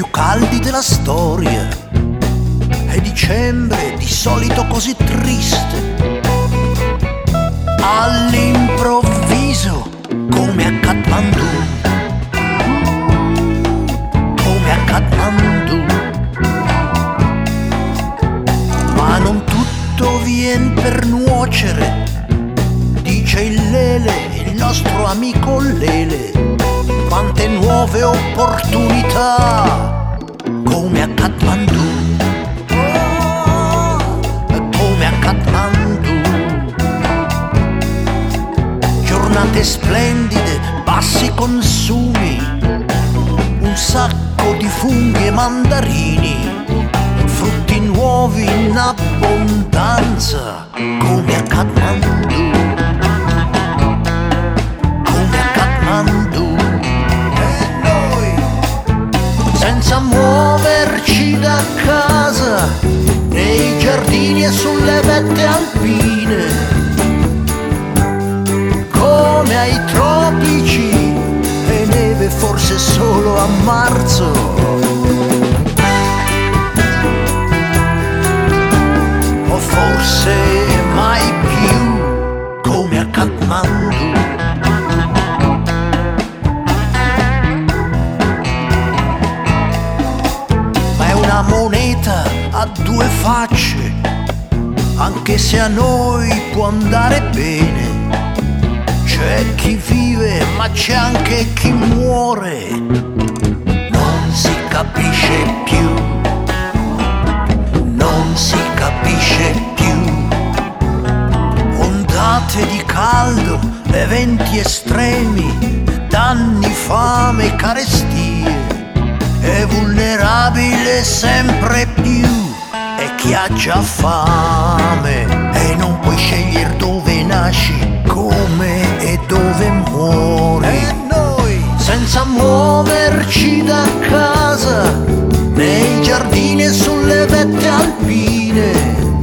più caldi della storia. È dicembre, di solito così triste. All'improvviso, come a Kathmandu, come a Kathmandu. Ma non tutto vien per nuocere, dice il Lele, il nostro amico Lele. Quante nuove opportunità, come a Kathmandu, come a Kathmandu. Giornate splendide, bassi consumi, un sacco di funghi e mandarini, frutti nuovi in abbondanza, come a Kathmandu, come a Kathmandu. Senza muoverci da casa, nei giardini e sulle vette alpine, come ai tropici, e neve forse solo a marzo. O forse mai più, come a Kathmandu. Una moneta ha due facce, anche se a noi può andare bene. C'è chi vive ma c'è anche chi muore, non si capisce più, non si capisce più. Ondate di caldo, eventi estremi, danni, fame, carestie. È vulnerabile sempre più, e chi ha già fame, e non puoi scegliere dove nasci, come e dove muori. E noi, senza muoverci da casa, nei giardini e sulle vette alpine,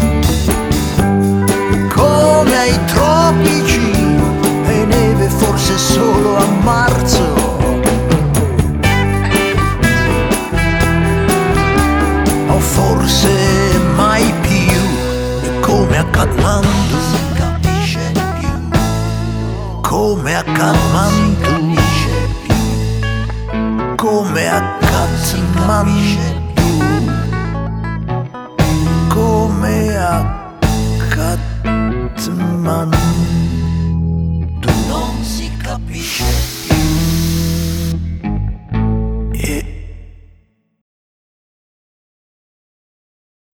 come ai tropici, e neve forse solo a marzo. Forse mai più, come a Kathmandu, come a Kathmandu, come a Kathmandu, come a Kathmandu. Non si capisce.